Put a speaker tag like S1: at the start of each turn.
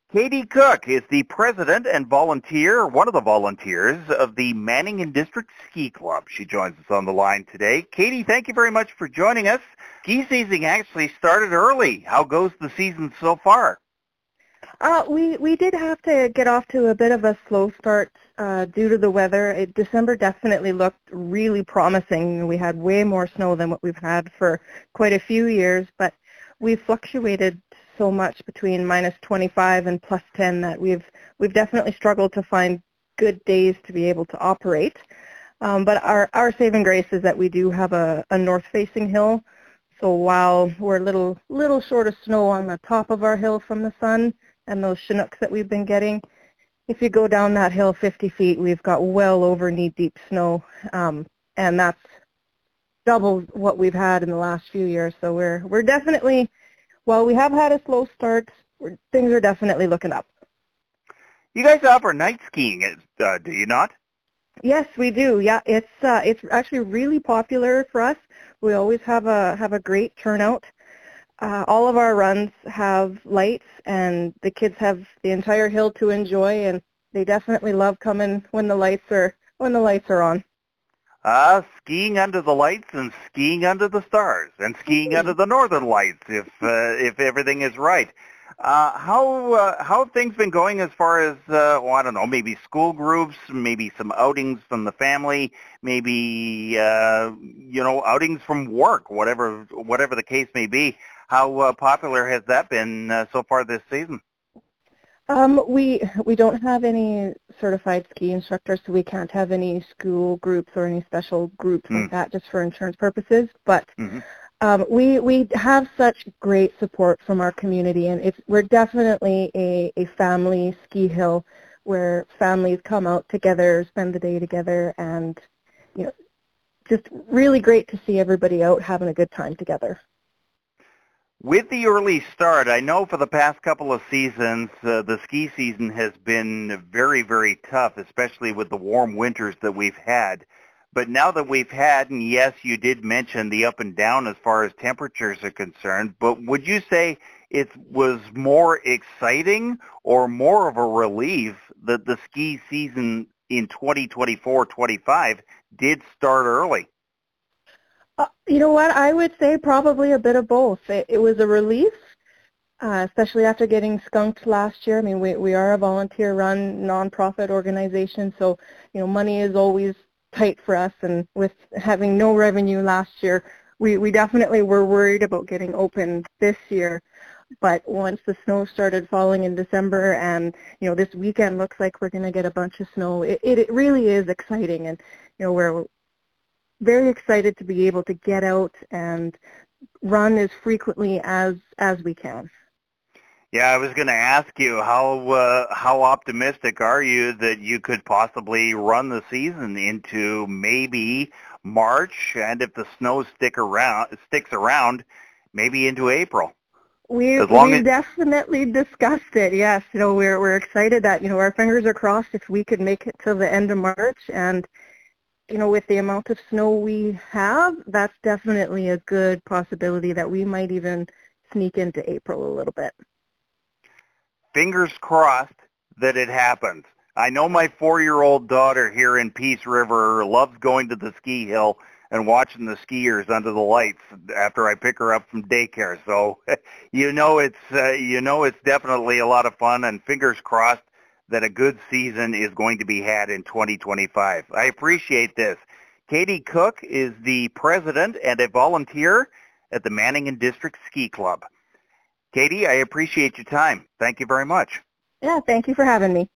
S1: Katie Cook is the president and volunteer, one of the volunteers of the Manningham District Ski Club. She joins us on the line today. Katie, thank you very much for joining us. Ski season actually started early. How goes the season so far?
S2: We did have to get off to a bit of a slow start due to the weather. December definitely looked really promising. We had way more snow than what we've had for quite a few years, but we fluctuated so much between minus 25 and plus 10 that we've definitely struggled to find good days to be able to operate. But our saving grace is that we do have a north-facing hill. So while we're a little short of snow on the top of our hill from the sun and those Chinooks that we've been getting, if you go down that hill 50 feet, we've got well over knee-deep snow, and that's double what we've had in the last few years. So we're definitely, while we have had a slow start, things are definitely looking up.
S1: You guys offer night skiing, do you not?
S2: Yes, we do. Yeah, it's actually really popular for us. We always have a great turnout. All of our runs have lights, and the kids have the entire hill to enjoy, and they definitely love coming when the lights are on.
S1: Skiing under the lights and skiing under the stars and skiing under the northern lights if everything is right. How have things been going as far as, I don't know, maybe school groups, maybe some outings from the family, maybe, outings from work, whatever the case may be. How popular has that been so far this season?
S2: We don't have any certified ski instructors, so we can't have any school groups or any special groups like that just for insurance purposes. But we have such great support from our community, and we're definitely a family ski hill where families come out together, spend the day together, and just really great to see everybody out having a good time together.
S1: With the early start, I know for the past couple of seasons, the ski season has been very, very tough, especially with the warm winters that we've had. But now that we've had, and yes, you did mention the up and down as far as temperatures are concerned, but would you say it was more exciting or more of a relief that the ski season in 2024-25 did start early?
S2: You know what? I would say probably a bit of both. It was a relief, especially after getting skunked last year. I mean, we are a volunteer-run nonprofit organization, so money is always tight for us. And with having no revenue last year, we definitely were worried about getting open this year. But once the snow started falling in December, and this weekend looks like we're going to get a bunch of snow, it really is exciting, and we're very excited to be able to get out and run as frequently as we can.
S1: Yeah, I was going to ask you how optimistic are you that you could possibly run the season into maybe March, and if the snow sticks around, maybe into April.
S2: We definitely discussed it. Yes, we're excited that our fingers are crossed if we could make it till the end of March, and with the amount of snow we have, that's definitely a good possibility that we might even sneak into April a little bit.
S1: Fingers crossed that it happens. I know my 4-year-old daughter here in Peace River loves going to the ski hill and watching the skiers under the lights after I pick her up from daycare. So it's definitely a lot of fun, and fingers crossed that a good season is going to be had in 2025. I appreciate this. Katie Cook is the president and a volunteer at the Manningham District Ski Club. Katie, I appreciate your time. Thank you very much.
S2: Yeah, thank you for having me.